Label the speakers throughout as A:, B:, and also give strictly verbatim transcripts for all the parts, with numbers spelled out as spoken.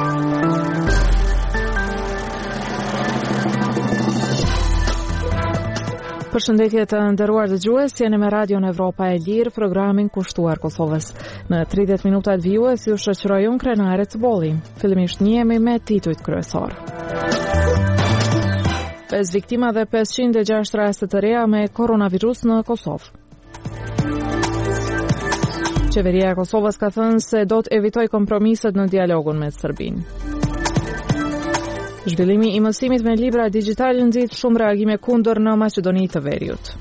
A: Përshëndetje të nderuar dëgjues, jeni me Radion Evropa e Lirë, programin kushtuar Kosovës. Në tridhjetë minuta të vijues ju shoqëroj unë Krenare Cbolli. Fillimisht njihemi me titujt kryesor. pesë viktima dhe pesëqind e gjashtë raste të reja me koronavirus në Kosovë. Qeveria e Kosovës ka thënë se do të evitoj kompromiset në dialogun me Serbinë. Zhvillimi i mësimit me libra digital nxit shumë reagime kundër në Maqedoni të Veriut.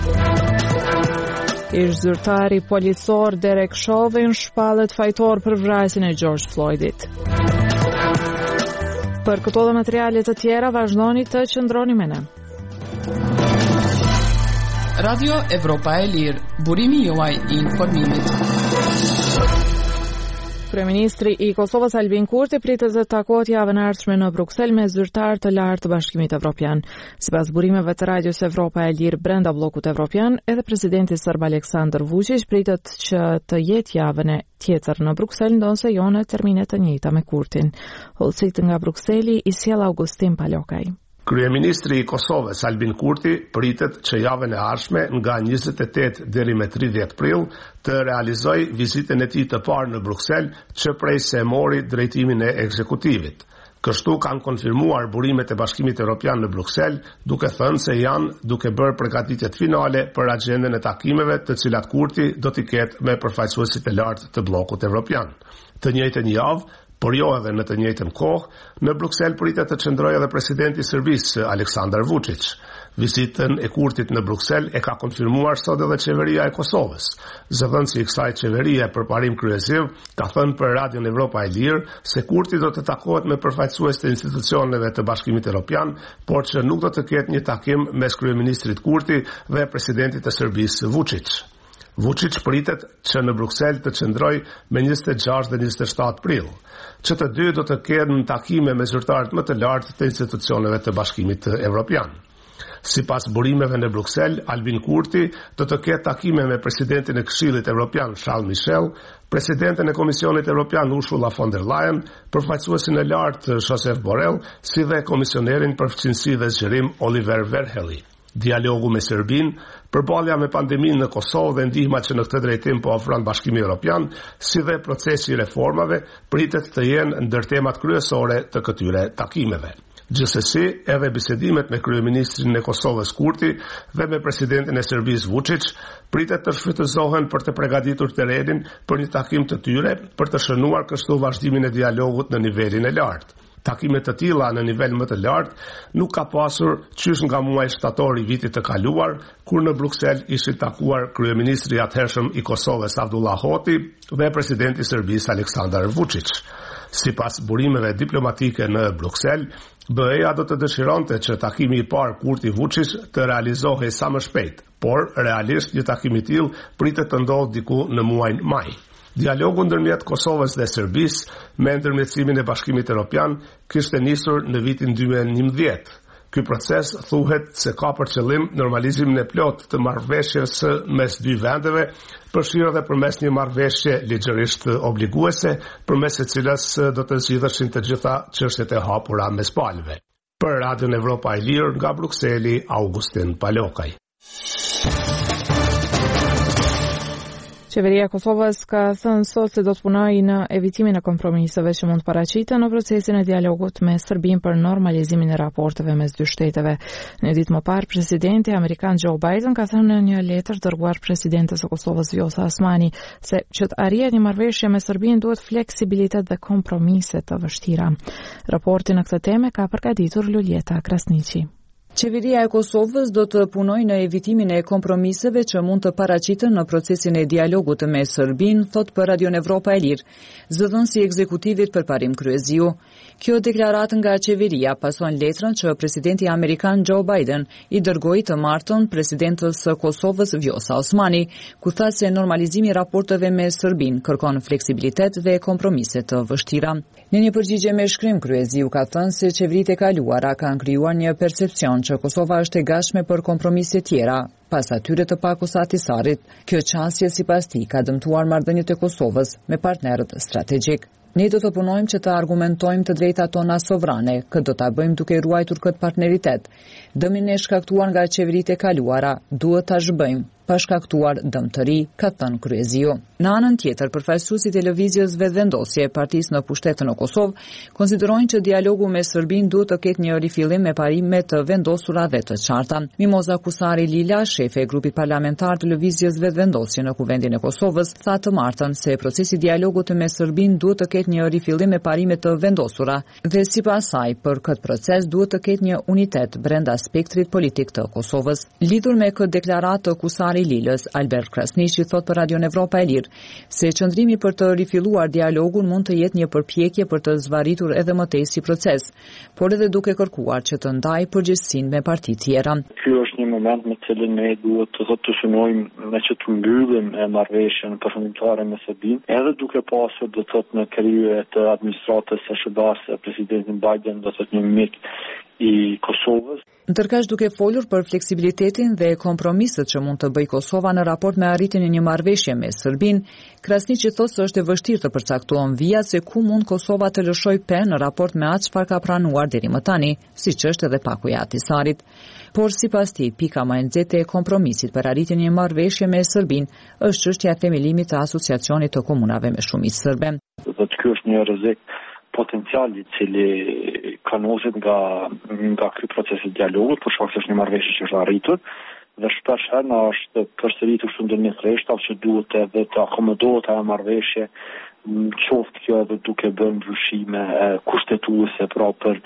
A: Ish zyrtari policor Derek Chauvin shpallet fajtor për vrasjen e George Floydit. Për këto dhe materiale të tjera vazhdoni të qëndroni me ne.
B: Radio Evropa e Lirë, burimi juaj i informimit.
A: Kryeministri i Kosovës Albin Kurti pritet të takohet javën e ardhshme në Bruksel me zyrtar të lartë të Bashkimit Evropian. Sipas burimeve të Radios Evropa e Lirë brenda bllokut evropian, edhe presidenti serb Aleksandar Vučić pritet që të jetë javën e tjetër në Bruksel, ndonse jo në termine të njëjta me Kurtin. Hollësit nga Brukseli i sjell Augustin Palokaj.
C: Kryeministri i Kosovës Albin Kurti pritet që javën e ardhshme nga njëzet e tetë deri me tridhjetë prill të realizoj vizitën e tij të parë në Bruksel, që prej se mori drejtimin e ekzekutivit. Kështu kanë konfirmuar burimet e Bashkimit Evropian në Bruksel, duke thënë se janë duke bërë përgatitjet finale për agjendën e takimeve të cilat Kurti do t'i ketë me përfaqësuesit e lartë të bllokut evropian. Të njëjtën javë, por jo edhe në të njëjtën kohë, në Bruksel pritet të qëndrojë edhe presidenti i Serbisë Aleksandar Vučić. Vizitën e Kurtit në Bruksel e ka konfirmuar sot edhe qeveria e Kosovës. Zëdhënësi i kësaj qeverie për parim kryeziv ka thënë për Radion Evropa e Lirë se Kurti do të takohet me përfaqësues të institucioneve të Bashkimit Evropian, por që nuk do të ketë një takim mes kryeministrit Kurti dhe presidentit të Serbisë Vučić. Vučić pritet që në Bruksel të qëndroj me njëzet e gjashtë dhe njëzet e shtatë prill, që të dy do të kenë takime me zyrtarët më të lartë të institucioneve të Bashkimit Evropian. Sipas burimeve në Bruksel, Albin Kurti do të ketë takime me presidentin e Këshillit Evropian Charles Michel, presidenten e Komisionit Evropian Ursula von der Leyen, përfaqësuesin e lartë Josep Borrell, si dhe komisionerin për fqinësi dhe zgjerim Oliver Verhelyi. Dialogu me Serbinë, përballja me pandeminë në Kosovë dhe ndihma që në këtë drejtim po ofron Bashkimi Evropian, si dhe procesi i reformave, pritet të jenë ndër temat kryesore të këtyre takimeve. Gjithsesi, edhe bisedimet me kryeministrin e Kosovës Kurti dhe me presidentin e Serbisë Vučić pritet të shfrytëzohen për të përgatitur terrenin për një takim të tyre, për të shënuar kështu vazhdimin e dialogut në nivelin e lartë. Takime të tilla në nivel më të lartë nuk ka pasur qysh nga muaji shtator i vitit të kaluar, kur në Bruksel ishin takuar kryeministri i atëhershëm i Kosovës Abdullah Hoti dhe presidenti i Serbisë Aleksandar Vučić. Sipas burimeve diplomatike në Bruksel, B E-ja do të dëshironte që takimi i parë Kurti Vučić të realizohej sa më shpejt, por realisht një takim i tillë pritet të ndodhë diku në muajin maj. Dialogu ndërmjet Kosovës dhe Serbisë me ndërmjetësimin e Bashkimit Evropian kishte nisur në vitin dy mijë e njëmbëdhjetë. Ky proces thuhet se ka për qëllim normalizimin e plotë të marrëveshjes mes dy vendeve, përfshirë edhe përmes një marrëveshje ligjërisht obliguese, përmes së cilës do të zgjidheshin të gjitha çështjet e hapura mes palëve. Për Radion Evropa e Lirë nga Brukseli, Augustin Palokaj.
A: Qeveria e Kosovës ka thënë sot se do të punojë në evitimin e kompromiseve që mund të paraqiten në procesin e dialogut me Serbinë për normalizimin e raporteve mes dy shteteve. Një ditë më parë, presidenti amerikan Joe Biden ka thënë në një letër dërguar presidentes së Kosovës Vjosa Osmani se që të arrihet një marrëveshje me Serbinë duhet fleksibilitet dhe kompromise të vështira. Raportin në këtë temë ka përgatitur Luljeta Krasniqi.
D: Qeveria e Kosovës do të punojë në evitimin e kompromiseve që mund të paraqiten në procesin e dialogut me Serbinë, thot për Radion Evropa e Lirë, zëdhënësi i ekzekutivit për parim kryeziu. Kjo deklaratë nga qeveria pason letrën që presidenti amerikan Joe Biden i dërgoi të martën presidentës së Kosovës Vjosa Osmani, ku tha se normalizimi i raporteve me Serbinë kërkon fleksibilitet dhe kompromise të vështira. Në një përgjigje me shkrim, kryeziu ka thënë se qeveritë e kaluara kanë krijuar një percepcion që Kosova është e gatshme për kompromise tjera, pas atyre të Pakusatisarit. Kjo çësje sipas tij ka dëmtuar marrëdhëniet e Kosovës me partnerët strategjik. Ne do të punojmë që të argumentojmë të drejtat tona sovrane, këtë do ta bëjmë duke ruajtur këtë partneritet. Dëmin e shkaktuar nga qeveritë e kaluara duhet ta zhbëjmë, pa shkaktuar dëm të ri, ka thënë kryesiu. Në anën tjetër, përfaqësuesi i televizijës Vetëvendosje e partisë në pushtetën në Kosovë konsiderojnë që dialogu me Serbinë duhet të ketë një rifillim me parime të vendosura dhe të qarta. Mimoza Kusari Lila, shefe e grupit parlamentar të lëvizjes Vetëvendosje në Kuvendin e Kosovës, tha të martën se procesi i dialogut me Serbinë duhet të ketë një rifillim me parime të vendosura dhe sipas saj për këtë proces duhet të ketë një unitet brenda spektrit politik të Kosovës. Lidhur me këtë deklaratë të Kusari i Lilës, Albert Krasniqi thot për Radion Evropa e Lirë se qëndrimi për të rifilluar dialogun mund të jetë një përpjekje për të zvarritur edhe më tej si proces, por edhe duke kërkuar që të ndajë përgjegjësinë me parti tjera.
E: Ky është një moment me cilin ne duhet të të synojmë me që të mbyllim marrëveshjen përfundimtare me Serbinë, edhe duke pasur do të thotë në krye të administratës së S H D-s presidentin Biden do të thotë një mik i Kosovës.
D: Ndërkësh duke folur për fleksibilitetin dhe kompromiset që mund të bëjë Kosova në raport me arritjen e një marrëveshje me Serbinë, Krasniqi thotë se është e vështirë të përcaktohen vijat se ku mund Kosova të lëshojë penë në raport me atë çfarë ka pranuar deri më tani, siç është edhe pakuja e Ahtisarit. Por sipas tij, pika më e nxehtë e kompromisit për arritjen e një marrëveshje me Serbinë është çështja e themelimit të asociacionit të komunave me shumicë serbe.
E: Do të ky është një rrezik potenciali cili kanoset nga nga ky proces i dialogut, por shkak se është një marrëveshje që është arritur dhe shpesh herë na është përsëritur kështu ndërmjet rreshtav që duhet edhe të akomodohet ajo marrëveshje, qoftë kjo edhe duke bërë ndryshime kushtetuese pra për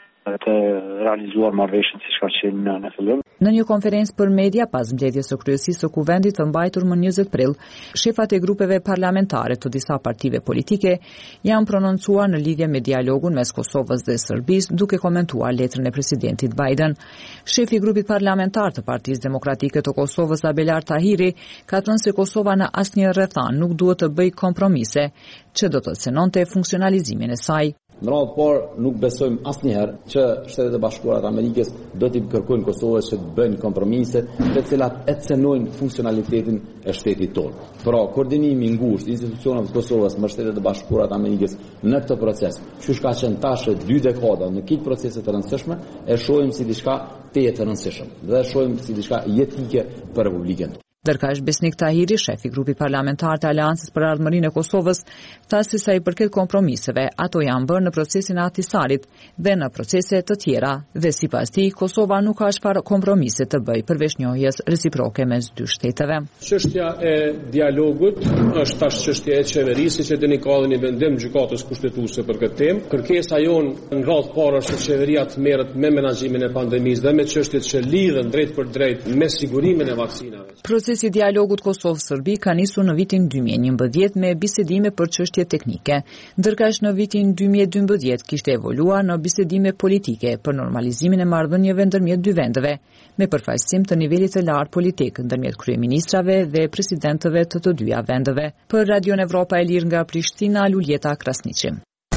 E: të realizuar marrëveshjen siç ka qenë në fillim.
D: Në një konferencë për media pas mbledhjes së kryesisë së Kuvendit të mbajtur më njëzet prill, shefat e grupeve parlamentare të disa partive politike janë prononcuar në lidhje me dialogun mes Kosovës dhe Serbisë, duke komentuar letrën e presidentit Biden. Shefi i grupit parlamentar të Partisë Demokratike të Kosovës, Abelar Tahiri, ka thënë se Kosova në asnjë rrethan nuk duhet të bëjë kompromise, që do të cënonte funksionalizimin e saj.
F: Në radhë parë nuk besojmë asnjëherë që Shtetet e Bashkuara të Amerikës do t'i kërkojnë Kosovës që të bëjnë kompromise të cilat e cënojnë funksionalitetin e shtetit tonë. Pra, koordinimi i ngushtë i institucioneve të Kosovës me Shtetet e Bashkuara të Amerikës në këtë proces, që ka qenë tash dy dekada në këtë procese të rëndësishme, e shohim si diçka teje të rëndësishme dhe e shohim si diçka jetike për Republikën.
D: Ndërkësh Besnik Tahiri, shefi i grupit parlamentar të Aleancës për Ardhmërinë e Kosovës, tha se sa i përket kompromiseve, ato janë bërë në procesin e Ahtisarit dhe në procese të tjera, dhe sipas tij Kosova nuk ka çfarë kompromise të bëjë përveç njohjes reciproke mes dy shteteve.
G: Çështja e dialogut është tash çështja e qeverisë që dini ka një vendim gjykatës kushtetuese për këtë temë. Kërkesa jon në radhë parë është që qeveria të merret me menaxhimin e pandemisë dhe me çështjet që lidhen drejt për drejt me sigurimin e vaksinave.
D: Procesi i dialogut Kosovë-Serbi ka nisur në vitin dy mijë e njëmbëdhjetë me bisedime për çështje teknike, ndërkaq në vitin dy mijë e dymbëdhjetë kishte evoluar në bisedime politike për normalizimin e marrëdhënieve ndërmjet dy vendeve, me përfaqësim të nivelit të lartë politik ndërmjet kryeministrave dhe presidentëve të të dyja vendeve. Për Radion Evropa e Lirë nga Prishtina, Luljeta Krasniqi.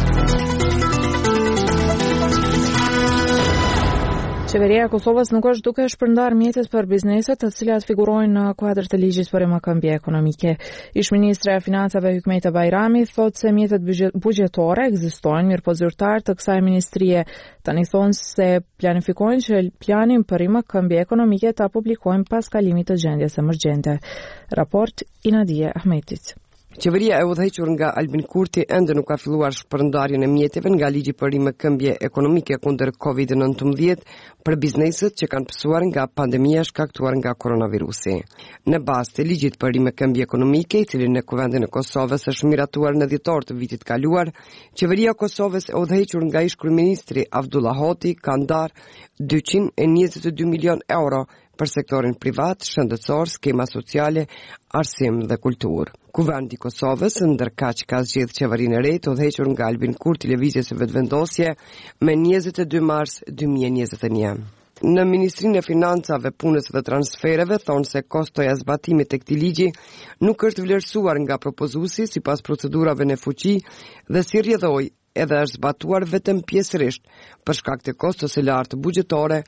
A: Qeveria e Kosovës nuk është duke shpërndar mjetet për bizneset të cilat figurojnë në kuadër të ligjit për rimakëmbje ekonomike. Ish-ministra e Financave Hykmeta Bajrami thotë se mjetet buxhetore ekzistojnë, mirë po zyrtarë të kësaj ministrie tani thonë se planifikojnë që planin për rimakëmbje ekonomike ta publikojnë pas kalimit të gjendjes emergjente. Raport i Nadije Ahmetit.
H: Qeveria e udhëhequr nga Albin Kurti ende nuk ka filluar shpërndarjen e mjeteve nga ligji për rimakëmbje ekonomike kundër kovid nëntëmbëdhjetë për bizneset që kanë pësuar nga pandemia shkaktuar nga koronavirusi. Në bazë të ligjit për rimakëmbje ekonomike, i cili në Kuvendin e Kosovës është miratuar në dhjetor të vitit kaluar, qeveria e Kosovës e udhëhequr nga ish-kryeministri Abdullah Hoti ka ndarë dyqind e njëzet e dy milion euro për sektorin privat, shëndetësor, skema sociale, arsim dhe kulturë. Kuvendi i Kosovës, ndërkaq ka zgjedhur qeverinë e re të udhëhequr nga Albin Kurti lëvizjes së Vetëvendosje me njëzet e dy mars dy mijë e njëzet e një. Në Ministrinë e Financave, Punës dhe Transfereve thonë se kostoja e zbatimit të këtij ligji nuk është vlerësuar nga propozuesi sipas procedurave në fuqi dhe si rrjedhoi edhe është zbatuar vetëm pjesërisht për shkak të kostos së lartë buxhetore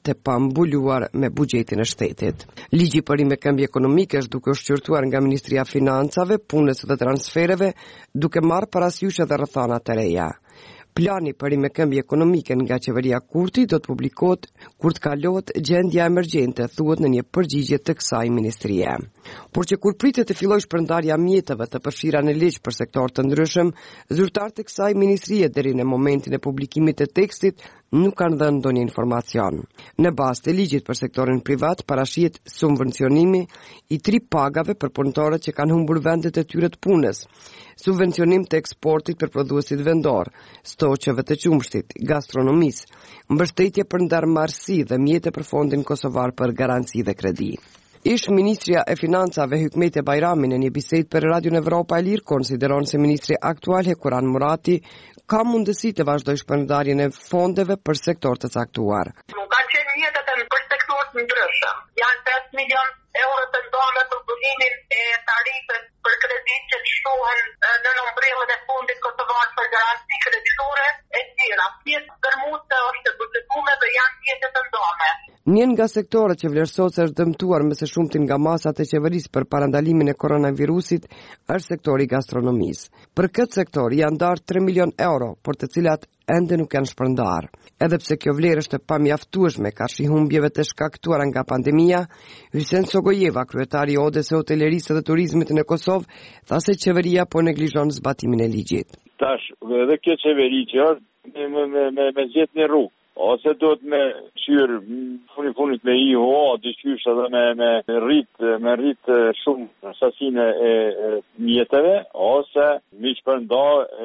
H: të pambuluar me buxhetin e shtetit. Ligji për rimekëmbje ekonomike është duke u shqyrtuar nga Ministria e Financave, Punës dhe Transfereve, duke marrë parasysh edhe rrethana të reja. Plani për rimekëmbje ekonomike nga qeveria Kurti do të publikohet kur të kalohet gjendja emergjente, thuhet në një përgjigje të kësaj ministrie. Por që kur pritet të fillojë shpërndarja mjeteve të përfshira në ligj për sektor të ndryshëm, zyrtarët e kësaj ministrie deri në momentin e publikimit të tekstit nuk kanë dhënë ndonjë informacion. Në bazë të ligjit për sektorin privat parashihet subvencionimi i tri pagave për punëtorët që kanë humbur vendet e tyre të punës, subvencionim të eksportit për prodhuesit vendor, stoqeve të qumshtit, gastronomisë, mbështetje për ndarëmarrësi dhe mjete për Fondin Kosovar për Garanci dhe Kredi. Ish Ministria e Financave Hykmete Bajrami në një bisedë për Radio Evropa e Lirë konsideron se ministri aktual Hekuran Murati ka mundësi të vazhdojë shpërndarjen e fondeve për sektor të caktuar.
I: Nuk ka qenë mjetet e për sektor të ndryshëm. Janë pesë milion euro të ndonë për bulimin e tarifës për kredit që të shtohen në nëmbrellën e Fondit Kosovar për Garanci Kreditore e tjera. Pjesë gërmuese është buxhetuar dhe janë mjete të ndonë.
H: Njën nga sektorët që vlerësohet se është dëmtuar më së shumti nga masat e qeverisë për parandalimin e koronavirusit është sektori gastronomisë. Për këtë sektor janë ndarë tre milion euro, por të cilat ende nuk janë shpërndar. Edhe pse kjo vlerë është e pamjaftueshme karshi humbjeve të shkaktuara nga pandemia, Hysen Sogojeva, kryetari i Odës së Hotelerisë dhe Turizmit në Kosovë, tha se qeveria po neglizhon zbatimin e ligjit.
J: Tash, edhe kjo qeveri që është me, me, me, me, me gjetë një rrugë. Ose do të me qyrë funit funit me I H O, dyqysh edhe me, me rrit, me rrit shumë sasinë e, e mjeteve, ose mi shpërnda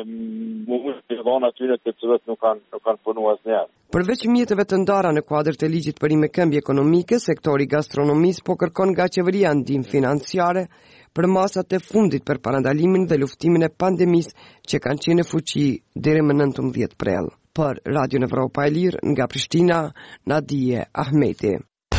J: mund të dhona atyre të cilët nuk kanë, nuk kanë punu asnjëherë.
H: Përveç mjeteve të ndara në kuadër të ligjit për rimekëmbje ekonomike, sektori gastronomisë po kërkon nga qeveria ndihmë financiare për masat e fundit për parandalimin dhe luftimin e pandemisë që kanë qenë në fuqi deri më nëntëmbëdhjetë prill. Për Radio Evropa e Lirë nga Prishtina, Nadije Ahmeti.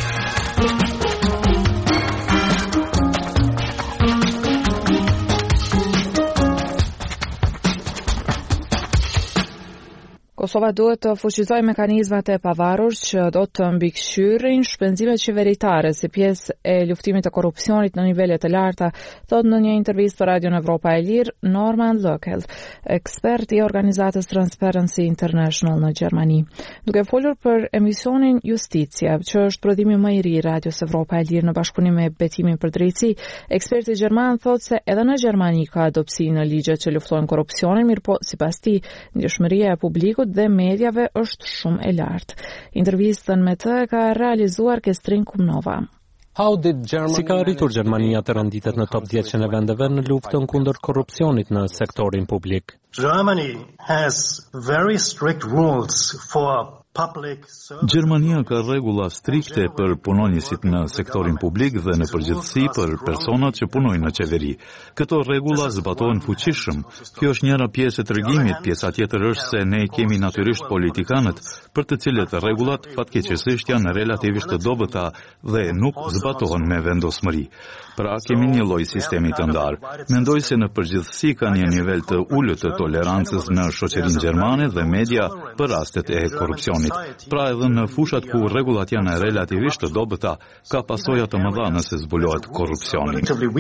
A: Kosova duhet të fuqizojë mekanizmat e pavarur që do të mbikëqyrrin shpenzimet qeveritare si pjesë e luftimit të korrupsionit në nivele të larta, thot në një intervistë për Radio Evropa e Lirë Norman Lökel, ekspert i organizatës Transparency International në Gjermani. Duke folur për emisionin Justicia, që është prodhimi më i ri i Radios Evropa e Lirë në bashkëpunim me Betimin për Drejtësi, eksperti gjerman thot se edhe në Gjermani ka adopsi në ligjet që luftojnë korrupsionin, mirëpo sipas tij, ndjeshmëria e publikut dhe medjave është shumë e lartë. Intervistën me të ka realizuar Kestrin Kumnova.
K: Si ka arritur Gjermania të renditet në top dhjetë e vendeve në luftën kundër korrupsionit në sektorin publik?
L: Germany has very strict rules for
M: Gjermania ka rregulla strikte për punonjësit në sektorin publik dhe në përgjithësi për personat që punojnë në qeveri. Këto rregulla zbatohen fuqishëm. Kjo është njëra pjesë e tregimit, pjesa tjetër është se ne kemi natyrisht politikanët, për të cilët rregullat fatkeqësisht janë relativisht të dobëta dhe nuk zbatohen me vendosmëri. Pra kemi një lloj sistemi të ndarë. Mendoj se në përgjithësi ka një nivel të ulët të tolerancës në shoqërinë gjermane dhe media për rastet e korrupsionit. Pra edhe në fushat ku rregullat janë relativisht të dobëta, ka pasoja të mëdha nëse zbulohet korrupsioni.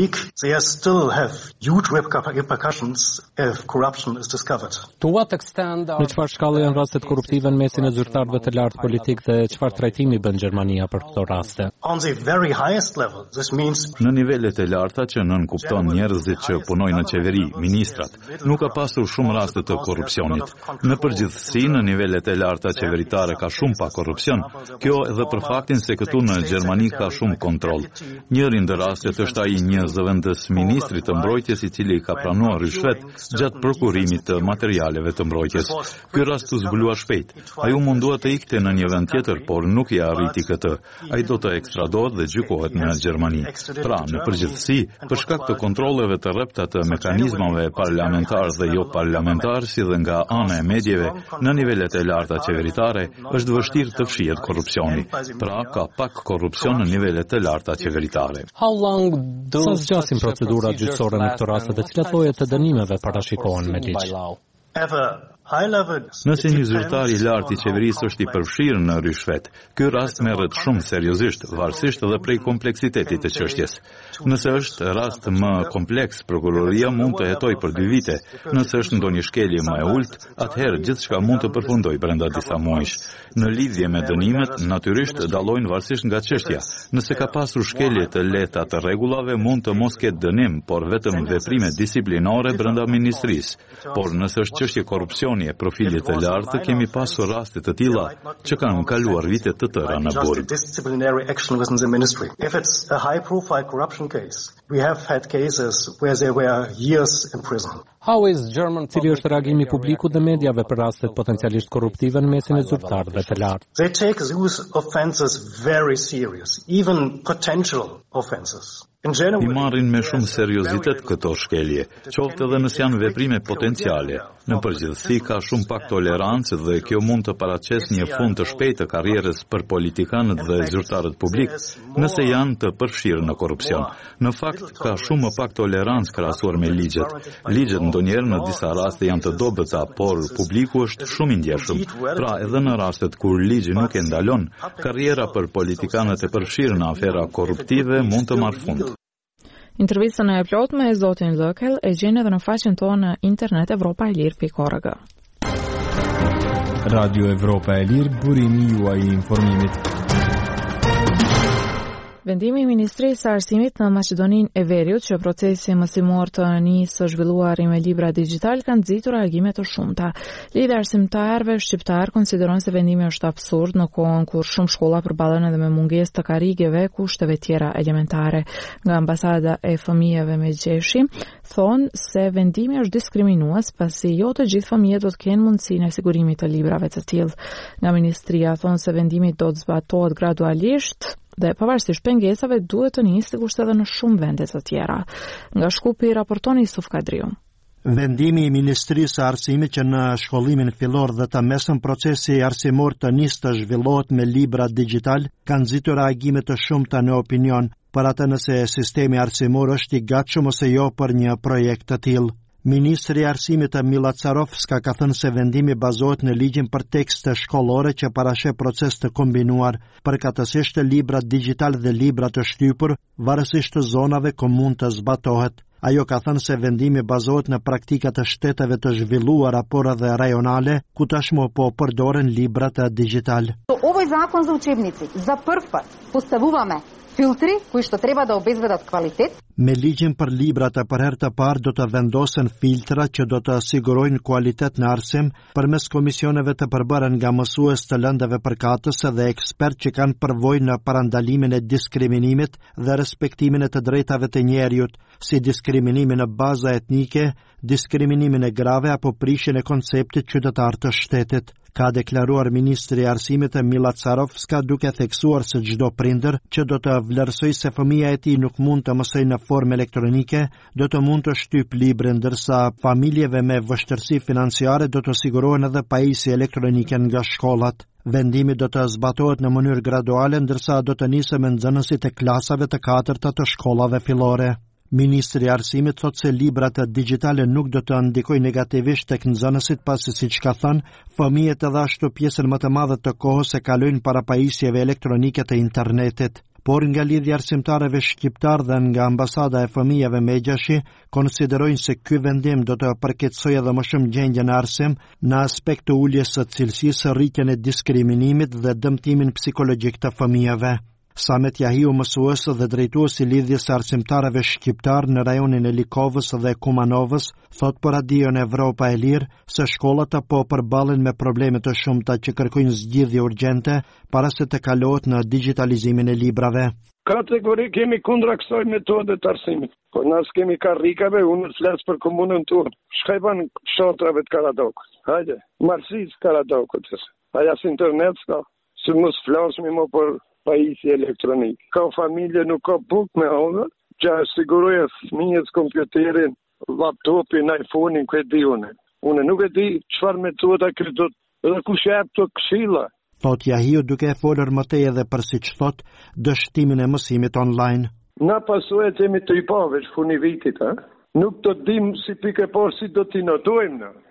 K: Në çfarë shkallë janë rastet korruptive në mesin e zyrtarëve të lartë politik dhe çfarë trajtimi bën Gjermania për këto raste?
M: Në nivelet e larta që nënkupton njerëzit që punojnë në qeveri, ministrat, nuk ka pasur shumë raste të korrupsionit. Në përgjithësi, në nivelet e larta qeveritare ka shumë pa korrupsion, kjo edhe për faktin se këtu në Gjermani ka shumë kontroll. Njëri ndër rastet është ai një zëvendës ministri të mbrojtjes i cili ka pranuar rishvet gjatë prokurimit të materialeve të mbrojtjes. Ky rast u zbulua shpejt. Ai u mundua të ikte në një vend tjetër, por nuk i arriti këtë. Ai do të ekstradohet dhe gjykohet në Gjermani. Pra, në përgjithësi, për shkak të kontrolleve të rrepta të mekanizmave parlamentar dhe jo parlamentar, si dhe nga ana e medjeve, në nivelet e larta qeveritare, është vështirë të fshihet korrupsioni. Pra, ka pak korrupsion në nivelet të larta qeveritare.
K: Sa zgjasin procedurat gjyqësore në këto raste dhe cilat lloje të dënimeve parashikohen me ligj?
M: Nëse një zyrtar i lartë i qeverisë është i përfshirë në rishfet, ky rast merret shumë seriozisht, varësisht edhe prej kompleksitetit të çështjes. Nëse është rast më kompleks, prokuroria mund të hetojë për dy vite. Nëse është ndonjë shkelje më e ulët, atëherë gjithçka mund të përfundojë brenda disa muajsh. Në lidhje me dënimet, natyrisht dallojnë varësisht nga çështja. Nëse ka pasur shkelje të lehta të rregullave, mund të mos ketë dënim, por vetëm veprime disiplinare brenda ministrisë. Por nëse është çështje korrupsioni e profilit të lartë, kemi pasur raste të tilla që kanë kaluar vite të tëra në burg.
K: Cili është reagimi publikut dhe mediave për rastet potencialisht korruptive në mesin e zyrtarëve të lartë?
L: They take these offenses very serious, even potential offenses.
M: I marrin me shumë seriozitet këto shkelje, qoftë edhe nëse janë veprime potenciale. Në përgjithësi ka shumë pak tolerancë dhe kjo mund të paraqesë një fund të shpejtë të karrierës për politikanët dhe zyrtarët publik, nëse janë të përfshirë në korrupsion. Në fakt ka shumë më pak tolerancë krahasuar me ligjet. Ligjet ndonjëherë në disa raste janë të dobëta, por publiku është shumë i ndjeshëm. Pra edhe në rastet kur ligji nuk e ndalon, karriera për politikanët e përfshirë në afera korruptive mund të marrë fund.
A: Intervistën e plot me zotin Lëkel e gjeni edhe në faqen tonë në internet evropa e lirë pikë org.
N: Radio Evropa e Lirë, burimi juaj i informimit.
A: Vendimi i Ministrisë së Arsimit në Maqedoninë e Veriut që procesi mësimor të nisë së zhvilluari me libra digjital kanë nxitur reagime të shumta. Lidhja e arsimtarëve shqiptar konsiderojnë se vendimi është absurd në kohën kur shumë shkolla përballen edhe me mungesë të karrigeve, kushteve tjera elementare. Nga ambasada e fëmijëve me gjeshi thonë se vendimi është diskriminues pasi jo të gjithë fëmijët do të kenë mundësinë e sigurimit të librave të tillë. Nga ministria thonë se vendimi do të zbatohet gradualisht dhe pavarësisht pengesave duhet të nisë sigurisht edhe në shumë vende të tjera. Nga Shkupi raporton Yusuf Kadriu.
O: Vendimi i Ministrisë së Arsimit që në shkollimin fillor dhe të mesëm procesi arsimor të nisë të zhvillohet me libra digjital ka nxitur reagime të shumta në opinion për atë nëse sistemi arsimor është i gatshëm ose jo për një projekt të tillë. Ministri i Arsimit Mila Carovska ka thënë se vendimi bazohet në ligjin për tekste shkollore që parasheh proces të kombinuar, përkatësisht libra digjital dhe libra të shtypur, varësisht të zonave ku mund të zbatohet. Ajo ka thënë se vendimi bazohet në praktikat të shteteve të zhvilluara por edhe rajonale, ku tashmë po përdoren librat digjital.
P: Овој закон за учебници за прв пат поставуваме filtri koji što treba da obezbedat kvalitet.
O: Me ligjin për librat e për herë të parë do të vendosen filtra që do të sigurojnë kualitet në arsim përmes komisioneve të përbërën nga mësues të lëndëve përkatëse dhe ekspert që kanë përvojë në parandalimin e diskriminimit dhe respektimin e të drejtave të njerëzit, si diskriminimin në baza etnike, diskriminimin e grave apo prishjen e konceptit qytetar të shtetit. Ka deklaruar Ministri i Arsimit Mila Carovska duke theksuar se çdo prindër që do të vlerësojë se fëmia e tij nuk mund të mësojë në formë elektronike, do të mund të shtyp librin, ndërsa familjeve me vështirësi financiare do të sigurohen edhe pajisje elektronike nga shkollat. Vendimi do të zbatohet në mënyrë graduale, ndërsa do të nisë me nxënësit e klasave të katërta të shkollave fillore. Ministri i Arsimit thotë se librat digjitale nuk do të ndikojnë negativisht tek nxënësit pasi siç ka thënë, fëmijët edhe ashtu pjesën më të madhe të kohës e kalojnë para pajisjeve elektronike të internetit. Por nga lidhja arsimtarëve shqiptar dhe nga ambasada e fëmijëve me gjashi, konsiderojnë se ky vendim do të përkeqësojë edhe më shumë gjendjen e arsim në aspekt të uljes së cilësisë, rritjen e diskriminimit dhe dëmtimin psikologjik të fëmijëve. Samet Jahiu, mësues dhe drejtuesi i lidhjes së arsimtarëve shqiptar në rajonin e Likovës dhe Kumanovës, thot për Radion Evropa e Lirë se shkollat po përballen me probleme të shumta që kërkojnë zgjidhje urgjente para se të kalohet në digitalizimin e librave.
Q: Kategori kemi kundra kësaj metode të arsimit. Po nas kemi karrikave, unë flas për komunën tonë. Shkajban shotrave të Karadokut. Hajde, marsis Karadokut. Aja si internet ska, si mos flasmi më për pajisje elektronik. Ka familje nuk ka buk me hongër, që siguruje fëmijës kompjuterin, laptopin, iPhone-in, këtë di une. Une nuk e di çfarë metoda këtë edhe kush jep të këshilla.
O: Thot Jahiu duke e folur më tej edhe për siç thot dështimin e mësimit online.
Q: Na pasuet jemi të i pave funi vitit, ha? Nuk të dim si pike por si do t'i notojmë në.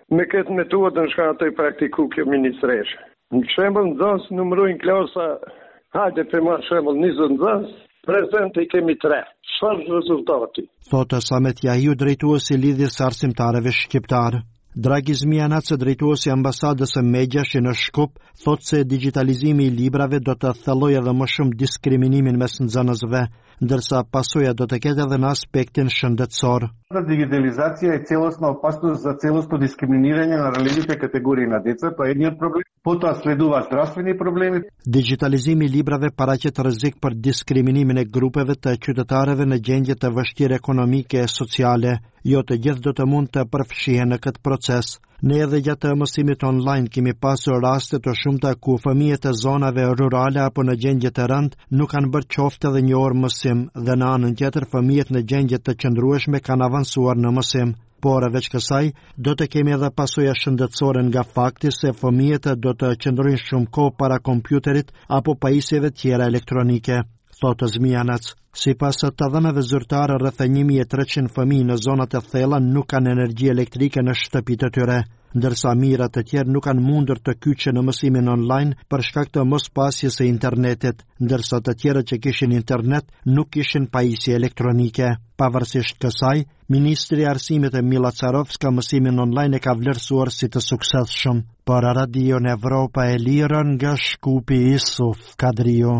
Q: me këtë metodën shka të i praktiku kjo ministreshe. Në shembull nxënës numërojnë klasa, hajde për marrë shembull njëzet nxënës, prezente i kemi tre. Çfarë rezultati?
O: Thotë Samet Jahiu, drejtuesi i lidhjes së arsimtarëve shqiptar. Dragi Zmianac, drejtuesi i ambasadës së Megjash në Shkup, thotë se digitalizimi i librave do të thellojë edhe më shumë diskriminimin mes nxënësve, ndërsa pasojë do të ketë edhe në aspektin shëndetësor.
R: Digitalizacija je celosna opasnost za celosno diskriminiranje na različite kategorije na deca, pa jedni problem, potom следува zdravstveni problemi.
O: Digitalizimi i librave paraqet rrezik për diskriminimin e grupeve të qytetarëve në gjendje të vështirë ekonomike e sociale. Jo të gjithë do të mund të përfshihen në këtë proces. Ne edhe gjatë mësimit online kemi pasur raste të shumta ku fëmijët e zonave rurale apo në gjendje të rëndë nuk kanë bërë qoftë edhe një orë mësim dhe në anën tjetër fëmijët në gjendje të qëndrueshme kanë avancuar në mësim. Por veç kësaj, do të kemi edhe pasoja shëndetësore nga fakti se fëmijët do të qëndrojnë shumë kohë para kompjuterit apo pajisjeve tjera elektronike. Thotë Zmianac, sipas të dhënave zyrtare rreth një mijë e treqind fëmijë në zonat e thella nuk kanë energji elektrike në shtëpitë e tyre, ndërsa mijëra të tjerë nuk kanë mundur të kyçen në mësimin online për shkak të mospasjes së internetit, ndërsa të tjerët që kishin internet nuk kishin pajisje elektronike. Pavarësisht kësaj, Ministri i Arsimit Mila Carovska mësimin online e ka vlerësuar si të suksesshëm. Për Radio Evropa e Lirë nga Shkupi, Isuf Kadrio.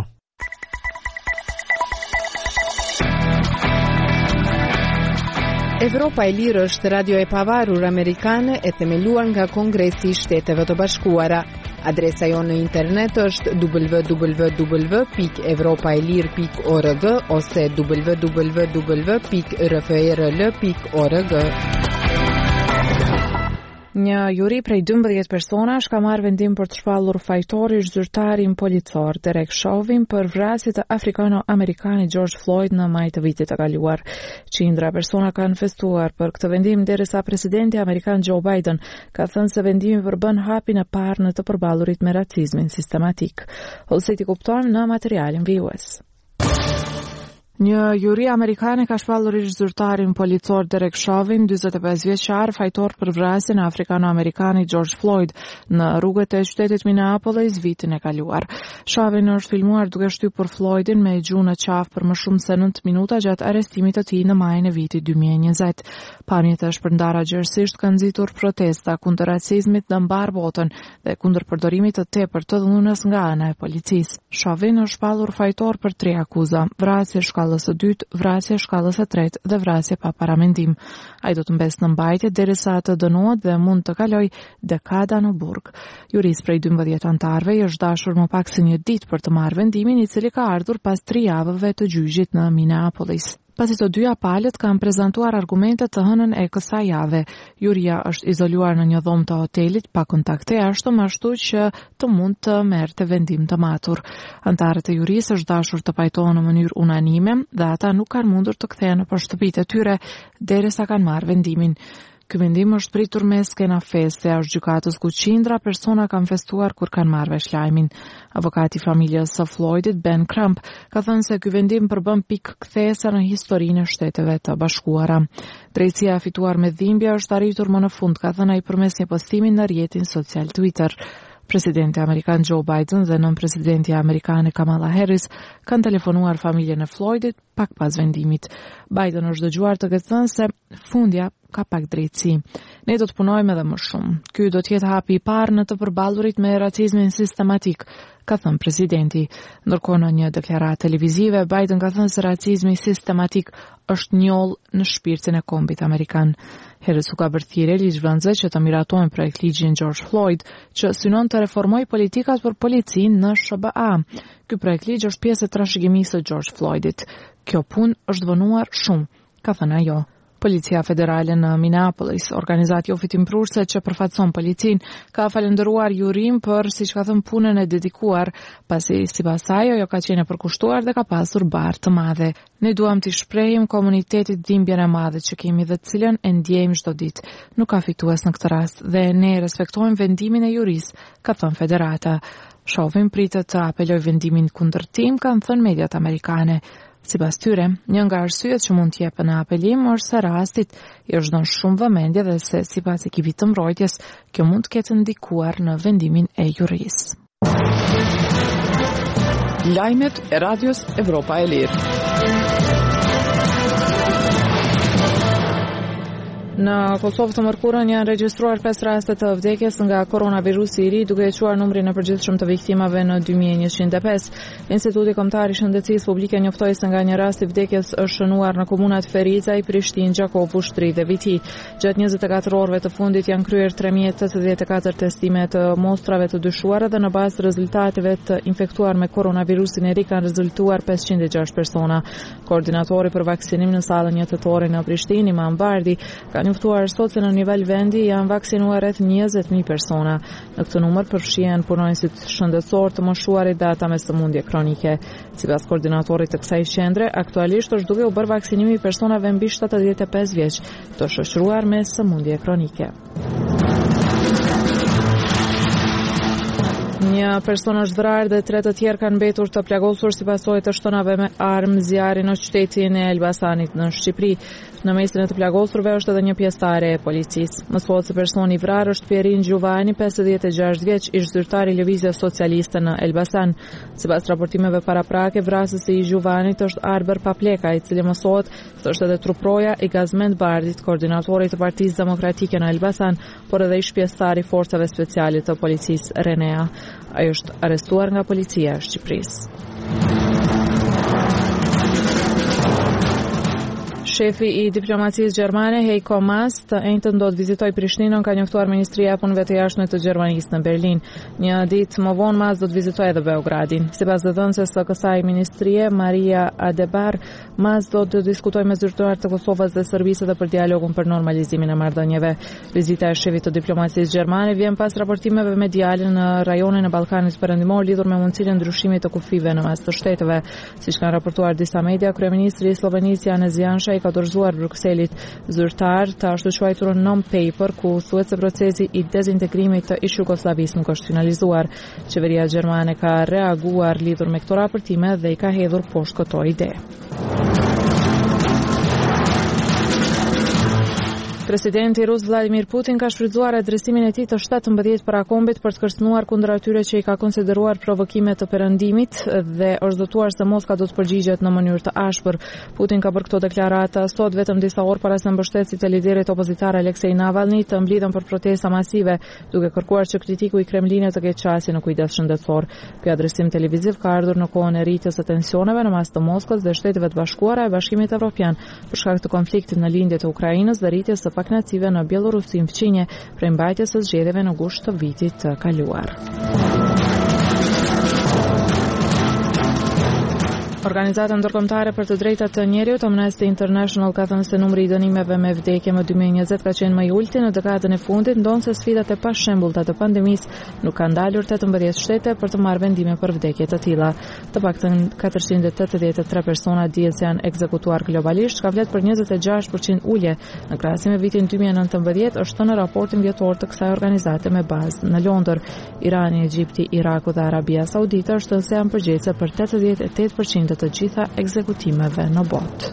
A: Evropa e Lirë është radio e pavarur amerikane e themeluar nga Kongresi i Shteteve të Bashkuara. Adresa jonë në internet është w w w pikë evropaelir pikë org ose w w w pikë r f r l pikë org. Një juri prej dymbëdhjetë personash ka marrë vendim për të shpallur fajtorish zyrtarin policor Derek Chauvin për vrasjen e afrikano-amerikanit George Floyd në maj të vitit të kaluar. Qindra persona kanë festuar për këtë vendim derisa presidenti amerikan Joe Biden ka thënë se vendimi përbën hapin e parë në të përballurit me racizmin sistematik. Ose ti kuptojmë në materialin vijues. Një juri amerikane ka shpallur ish zyrtarin policor Derek Chauvin, dyzet e pesë vjeçar, fajtor për vrasjen e afrikano-amerikanit George Floyd në rrugët e qytetit Minneapolis vitin e kaluar. Chauvin është filmuar duke shtypur Floydin me gjuhë në qafë për më shumë se nëntë minuta gjatë arrestimit të tij në majin e vitit dy mijë e njëzet. Pamjet e shpërndara gjërësisht kanë nxitur protesta kundër racizmit në mbar botën dhe kundër përdorimit të tepërt të dhunës nga ana e policisë. Chauvin është shpallur fajtor për tre akuza: vrasje shkallës së dytë, vrasje shkallës së tretë dhe vrasje pa paramendim. Ai do të mbesë në mbajtje derisa të dënohet dhe mund të kalojë dekada në burg. Juris prej dymbëdhjetë anëtarëve i është dashur më pak se një ditë për të marrë vendimin, i cili ka ardhur pas tre javëve të gjyqit në Minneapolis. Pasi të dyja palët kanë prezantuar argumente të hënën e kësaj jave. Juria është izoluar në një dhomë të hotelit pa kontakte jashtëm, ashtu që të mund të merrte vendim të matur. Anëtarët e jurisë është dashur të pajtohen në mënyrë unanime dhe ata nuk kanë mundur të kthehen në shtëpitë e tyre derisa kanë marrë vendimin. Ky vendim është pritur me skena feste është gjykatës ku qindra persona kanë festuar kur kanë marrë vesh lajmin. Avokati i familjes së Floydit, Ben Crump, ka thënë se ky vendim përbën pikë kthese në historinë e Shteteve të Bashkuara. Drejtësia e fituar me dhimbje është arritur më në fund, ka thënë ai përmes një postimi në rrjetin social Twitter. Presidenti amerikan Joe Biden dhe nën presidenti amerikane Kamala Harris kanë telefonuar familjen e Floydit pak pas vendimit. Biden është dëgjuar të ketë thënë se fundja ka pak drejtësi. Ne do të punojmë edhe më shumë. Ky do të jetë hapi i parë në të përballur me racizmin sistematik, ka thënë presidenti. Ndërkohë në një deklaratë televizive, Biden ka thënë se racizmi sistematik është njoll në shpirtin e kombit amerikan. Harris u ka bërë thirrje ligjvënësve që të miratojnë projekt ligjin George Floyd, që synon të reformojë politikat për policinë në S B A. Ky projekt ligj është pjesë e trashëgimisë së George Floydit. Kjo punë është vonuar shumë, ka thënë ajo. Policia Federale në Minneapolis, organizati jofi timprurse që përfaqëson policinë, ka falendëruar jurin për, siç ka thënë, punën e dedikuar, pasi sipas saj ajo ka qenë e përkushtuar dhe ka pasur barë të madhe. Ne duam t'i shprehim komunitetit dhimbjen e madhe që kemi dhe të cilën e ndjejmë çdo ditë. Nuk ka fitues në këtë rast dhe ne respektojmë vendimin e jurisë, ka thënë Federata. Chauvin pritet të apelojë vendimin kundërtim, kanë thënë mediat amerikane. Sipas tyre, një nga arsyet që mund të jepen në apelim është se rastit i është dhënë shumë vëmendje dhe se sipas ekipit të mbrojtjes, kjo mund të ketë ndikuar në vendimin e jurisë.
B: Lajmet e Radios Evropa e Lirë.
A: Në Kosovë të mërkurën janë regjistruar pesë raste të vdekjes nga koronavirusi i ri, duke e quar numrin e përgjithshëm të viktimave në dy mijë e njëqind e pesë. Instituti Kombëtar i Shëndetësisë Publike njoftoi se nga një rast i vdekjes është shënuar në komunat Ferica, Prishtinë, Gjakovu, Shtri dhe Viti. Gjatë njëzet e katër orëve të fundit janë kryer tre mijë e tetëdhjetë e katër testime të mostrave të dyshuara dhe në bazë të rezultateve të infektuar me koronavirusin e ri kanë rezultuar pesëqind e gjashtë persona. Koordinatori për vaksinim në sallën një tetore në Prishtinë, Imam Vardi, ka njoftuar sot se në nivel vendi janë vaksinuar rreth njëzet mijë persona. Në këtë numër përfshihen punonësit shëndetësor të moshuarit dhe ata me sëmundje kronike. Sipas koordinatorit të kësaj qendre, aktualisht është duke u bërë vaksinimi personave mbi shtatëdhjetë e pesë vjeç, të shoqëruar me sëmundje kronike. Një person është vrarë dhe tre të tjerë kanë mbetur të plagosur si pasojë të shtonave me armë zjarri në qytetin e Elbasanit në Shqipëri. Në mesin e të plagosurve është edhe një pjesëtare e policisë. Mësohet se personi i vrarë është Pierin Gjuvani, pesëdhjetë e gjashtë vjeç, ish zyrtar i Lëvizjes Socialiste në Elbasan. Sipas raportimeve paraprake, vrasësi i Gjuvanit është Arber Papleka, i cili mësohet se është edhe truproja i Gazmend Bardit, koordinatorit të Partisë Demokratike në Elbasan, por edhe ish pjesëtar i forcave speciale të policisë Renea. Ai është arrestuar nga policia e Shqipërisë. Shefi i diplomacisë gjermane Heiko Maas të njëjtën do të vizitoj Prishtinën, ka njoftuar Ministria e Punëve të Jashtme të Gjermanisë në Berlin. Një ditë më vonë Maas do të vizitoj edhe Beogradin. Sipas dhënëses së kësaj ministrie, Maria Adebar, Maas do të diskutojë me zyrtarët të Kosovës dhe Serbisë edhe për dialogun për normalizimin e marrëdhënieve. Vizita e shefit të diplomacisë gjermane vjen pas raportimeve mediale në rajonin e Ballkanit Perëndimor lidhur me mundësinë e ndryshimit të kufive në mes të shteteve. Siç kanë raportuar disa media, kryeministri i Slovenisë Janez Janša ka dorëzuar Brukselit zyrtar të ashtu quajturën non-paper ku thuhet se procesi i dezintegrimit të ish Jugosllavisë nuk është finalizuar. Qeveria gjermane ka reaguar lidhur me këto raportime dhe i ka hedhur poshtë këto ide. Presidenti rus Vladimir Putin ka shfrytzuar adresimin e tij të shtatëmbëdhjetë parakombit për të kërcënuar kundër atyre që i ka konsideruar provokime të Perëndimit dhe është zotuar se Moska do të përgjigjet në mënyrë të ashpër. Putin ka bërë këto deklarata sot vetëm disa orë para se mbështetësit e liderit opozitare Aleksej Navalny të mblidhen për protesta masive, duke kërkuar që kritiku i Kremlinit të ketë qasje në kujdes shëndetësor. Ky adresim televiziv ka ardhur në kohën e rritjes së tensioneve në mes të Moskës dhe Shteteve të Bashkuara e Bashkimit Evropian për shkak të konfliktit në lindje të Ukrainës dhe rritjes së pakënaqësive në Bielorusi në fqinje prej mbajtjes së zgjedhjeve në gusht të vitit të kaluar. Organizata ndërkombëtare për të drejtat të njerëzit Amnesty International ka thënë se numri i dënimeve me vdekje më dy mijë e njëzet ka qenë më i ulti në dekadën e fundit, ndonse sfidat e pashembullta të pandemisë nuk kanë ndalur tetëmbëdhjetë shtete për të marrë vendime për vdekje të tilla. Të paktën katërqind e tetëdhjetë e tre persona dihet se janë ekzekutuar globalisht, ka flet për njëzet e gjashtë përqind ulje në krahasim me vitin dy mijë e nëntëmbëdhjetë, është në raportin vjetor të kësaj organizate me bazë në Londër. Irani, Egjipti, Iraku dhe Arabia Saudite është se janë përgjegjëse për tetëdhjetë e tetë përqind të gjitha ekzekutimeve në botë.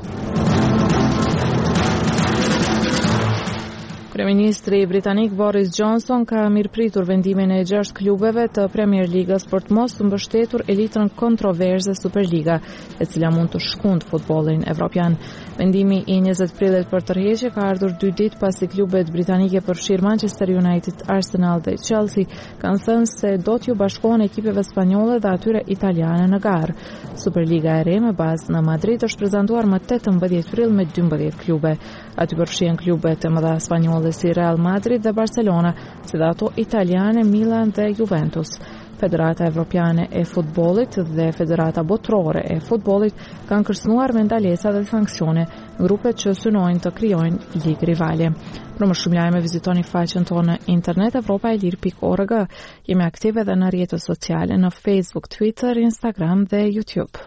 A: Kryeministri britanik Boris Johnson ka mirëpritur vendimin e gjashtë klubeve të Premier Ligës për të mos mbështetur elitën kontroverse Superliga, e cila mund të shkundë futbollin evropian. Vendimi i njëzet prillit për tërheqje ka ardhur dy ditë pasi klubet britanike përfshirë Manchester United, Arsenal dhe Chelsea kanë thënë se do t'ju bashkohen ekipeve spanjolle dhe atyre italiane në garë. Superliga e re me bazë në Madrid është prezantuar më tetëmbëdhjetë prill me dymbëdhjetë klube. Aty përfshihen klubet e mëdha spanjolle si Real Madrid dhe Barcelona, si dhe ato italiane Milan dhe Juventus. Federata Evropiane e Futbollit dhe Federata Botërore e Futbollit kanë kërcënuar me ndalesa dhe sanksione grupet që synojnë të krijojnë ligë rivale. Për më shumë lajme vizitoni faqen tonë në internet evropaelir pikë org. Jemi aktive edhe në rrjetet sociale në Facebook, Twitter, Instagram dhe YouTube.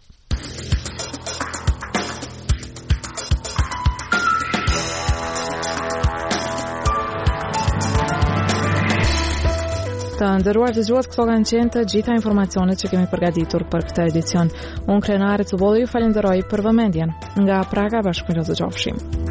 A: Të nderuar dëgjues, këto kanë qenë të gjitha informacionet që kemi përgatitur për këtë edicion. Unë Krenare Cubolli ju falenderoj për vëmendjen. Nga Praga, bashkëmirë të qofshim.